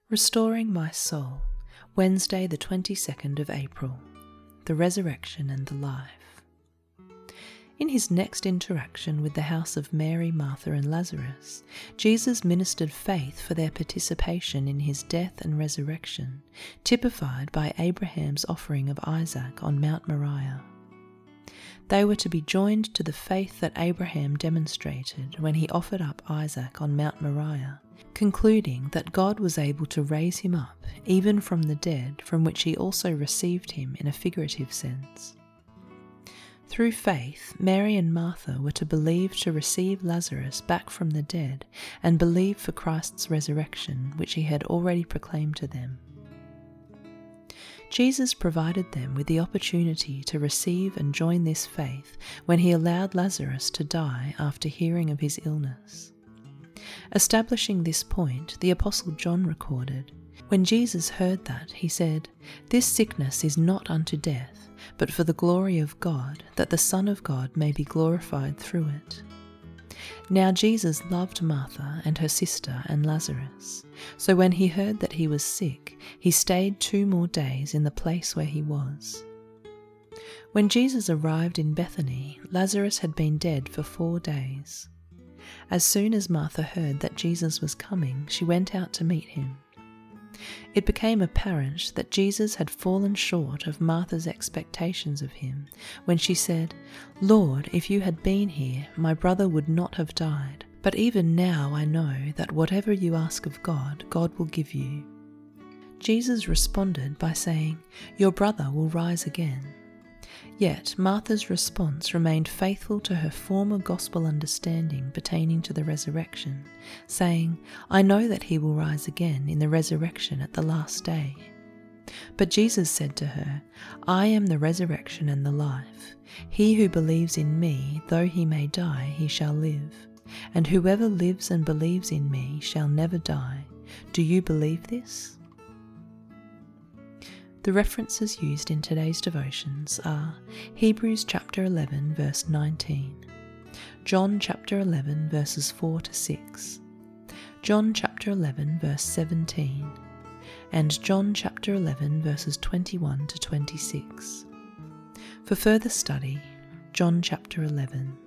Restoring My Soul, Wednesday the 22nd of April, the Resurrection and the Life. In his next interaction with the house of Mary, Martha and Lazarus, Jesus ministered faith for their participation in his death and resurrection, typified by Abraham's offering of Isaac on Mount Moriah. They were to be joined to the faith that Abraham demonstrated when he offered up Isaac on Mount Moriah, concluding that God was able to raise him up even from the dead, from which he also received him in a figurative sense. Through faith, Mary and Martha were to believe to receive Lazarus back from the dead and believe for Christ's resurrection, which he had already proclaimed to them. Jesus provided them with the opportunity to receive and join this faith when he allowed Lazarus to die after hearing of his illness. Establishing this point, the Apostle John recorded, "When Jesus heard that, he said, 'This sickness is not unto death, but for the glory of God, that the Son of God may be glorified through it.' Now Jesus loved Martha and her sister and Lazarus, so when he heard that he was sick, he stayed 2 more days in the place where he was. When Jesus arrived in Bethany, Lazarus had been dead for 4 days. As soon as Martha heard that Jesus was coming, she went out to meet him. It became apparent that Jesus had fallen short of Martha's expectations of him when she said, 'Lord, if you had been here, my brother would not have died. But even now I know that whatever you ask of God, God will give you.' Jesus responded by saying, 'Your brother will rise again.' Yet Martha's response remained faithful to her former gospel understanding pertaining to the resurrection, saying, 'I know that he will rise again in the resurrection at the last day.' But Jesus said to her, 'I am the resurrection and the life. He who believes in me, though he may die, he shall live. And whoever lives and believes in me shall never die. Do you believe this?" The references used in today's devotions are Hebrews chapter 11 verse 19, John chapter 11 verses 4 to 6, John chapter 11 verse 17, and John chapter 11 verses 21 to 26. For further study, John chapter 11.